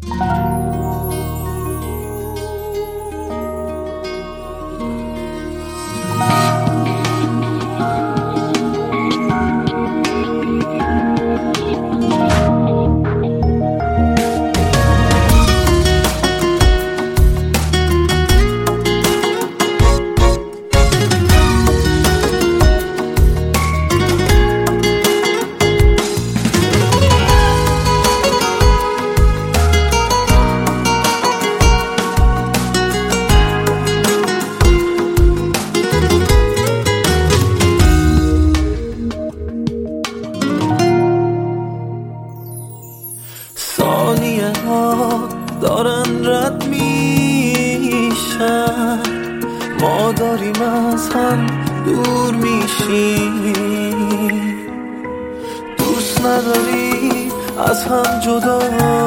ثانیه ها دارن رد میشن، ما داریم از هم دور میشیم. دوست نداری از هم جدا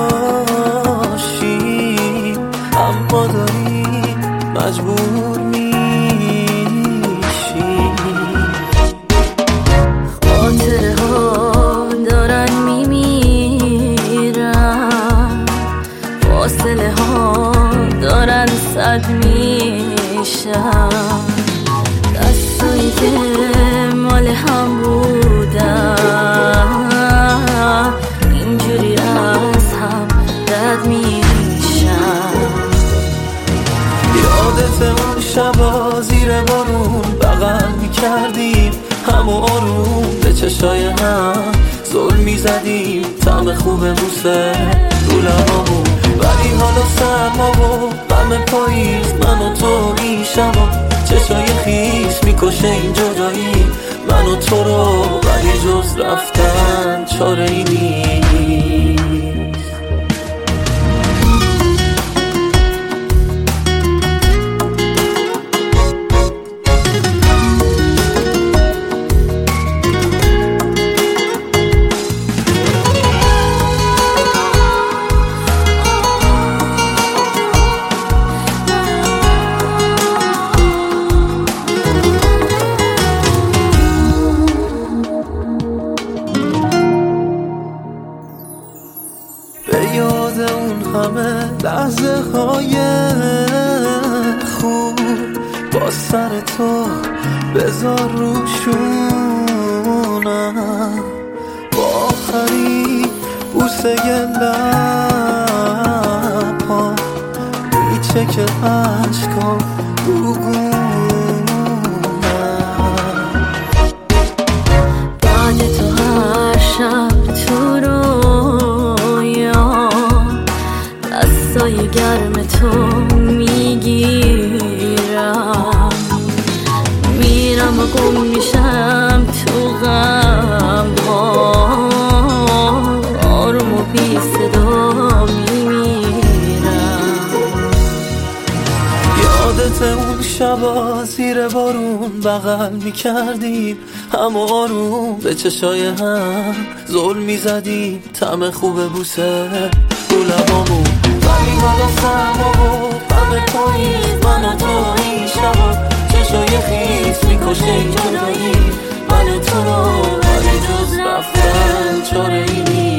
شیم، اما داریم مجبور میشیم. خاطره ها دارن میمیرن، فاصله ها دارن سد میشن. دستایی که مال هم بودن اینجوری از هم رد میشن. یادت اون شبا زیر بارون بغل میکردیم، هم آروم به چشای هم زل میزدیم. طعم خوب بوسه رو لبامون، ولی حالا سرما و غم پاییز، من و تو این شبا چشای خیس میکشه این جدایی من و تو رو. ولی جز رفتن چاره ای نیست. به یاد اون همه لحظه های خوب، با سر تو بذار روشونم. با آخری بوسه لبها میچه که عشقا بگونم. بعد تو هر شب تو دستای گرم تو میگیرم، میرم و گم میشم تو غم ها، آروم و بی صدا میمیرم. یادت اون شبا زیر بارون بغل میکردیم، هم آروم به چشای هم زل میزدیم. طعم خوب بوسه رو لبامون، ولی حالا سرما و غم پاییز، من و تو این شبا چشای خیس میکشه این جدایی من و تو رو. ولی جز رفتن چاره ای نیست.